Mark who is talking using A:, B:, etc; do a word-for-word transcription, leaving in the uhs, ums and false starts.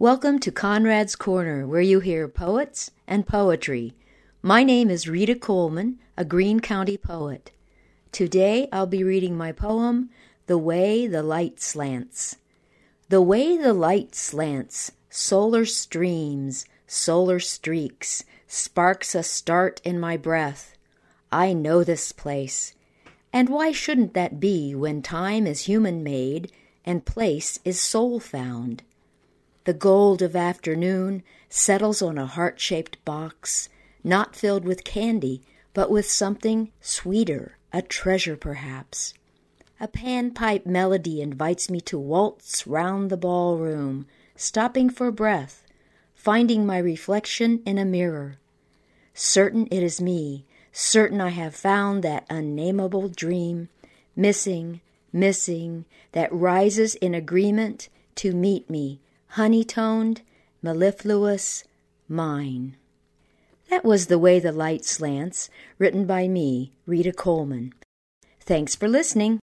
A: Welcome to Conrad's Corner, where you hear poets and poetry. My name is Rita Coleman, a Greene County poet. Today I'll be reading my poem, The Way the Light Slants. The way the light slants, solar streams, solar streaks, sparks a start in my breath. I know this place. And why shouldn't that be when time is human-made and place is soul-found? The gold of afternoon settles on a heart-shaped box, not filled with candy, but with something sweeter, a treasure perhaps. A panpipe melody invites me to waltz round the ballroom, stopping for breath, finding my reflection in a mirror. Certain it is me, certain I have found that unnameable dream, missing, missing, that rises in agreement to meet me, honey-toned, mellifluous, mine. That was The Way the Light Slants, written by me, Rita Coleman. Thanks for listening.